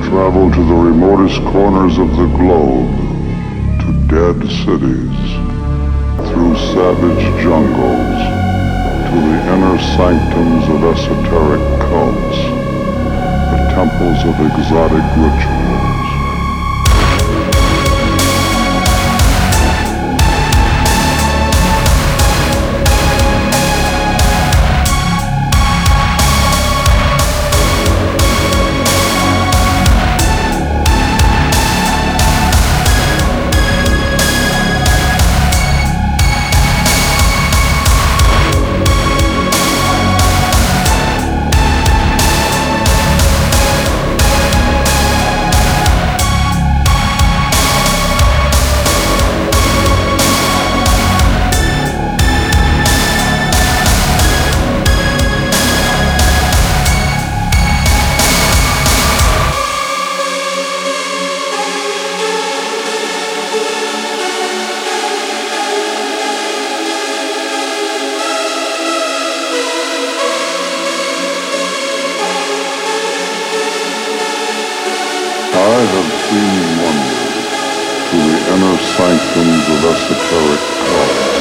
traveled to the remotest corners of the globe, to dead cities, through savage jungles, to the inner sanctums of esoteric cults, the temples of exotic rituals. I have seen wonders to the inner sanctums of esoteric cults.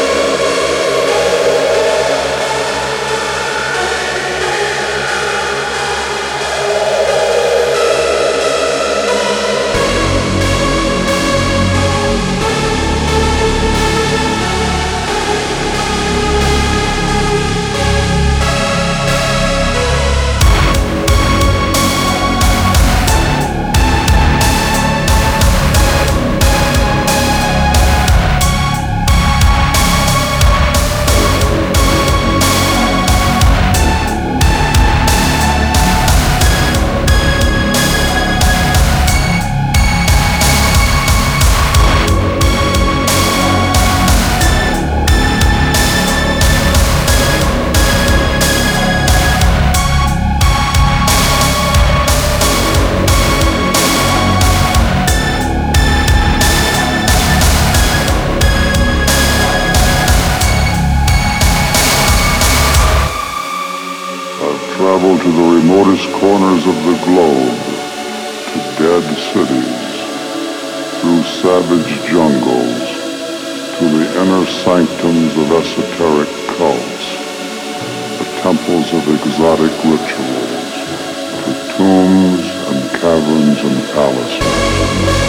Travel to the remotest corners of the globe, to dead cities, through savage jungles, to the inner sanctums of esoteric cults, the temples of exotic rituals, to tombs and caverns and palaces.